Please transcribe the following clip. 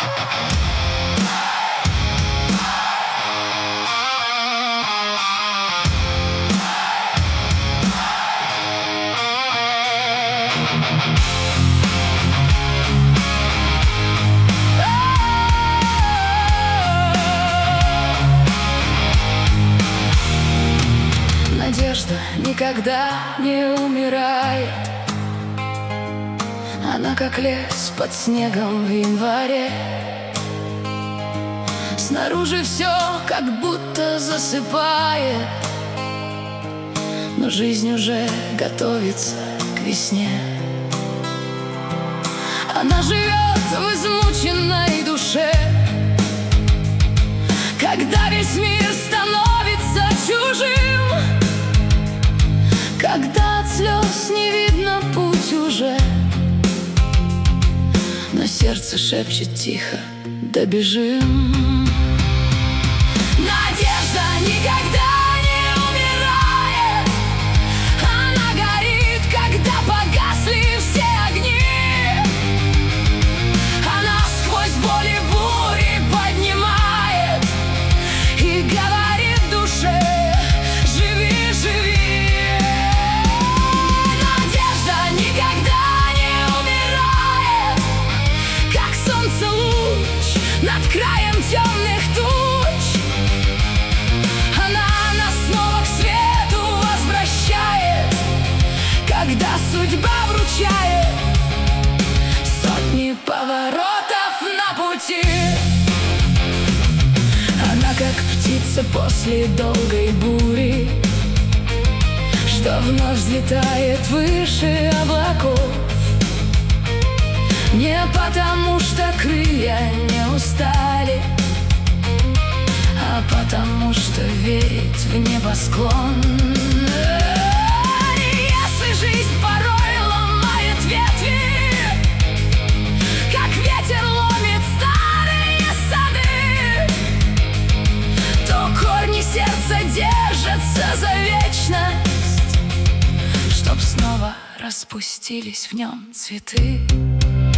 Надежда никогда не умирает. Она как лес под снегом в январе. Снаружи все как будто засыпает, но жизнь уже готовится к весне. Она живет в измученной душе, когда весь мир становится чужим, когда от слез не видно путь уже, но сердце шепчет тихо: добежим. Надежда никогда не умирает. Она горит, когда погасли все огни. Она сквозь боль и бури поднимает и говорит душе: живи, живи. Надежда никогда не умирает, как солнце луч над краем темных туч. Когда судьба вручает сотни поворотов на пути, она как птица после долгой бури, что вновь взлетает выше облаков. Не потому, что крылья не устали, а потому, что верит в небосклон. Жизнь порой ломает ветви, как ветер ломит старые сады, то корни сердца держатся за вечность, чтоб снова распустились в нем цветы.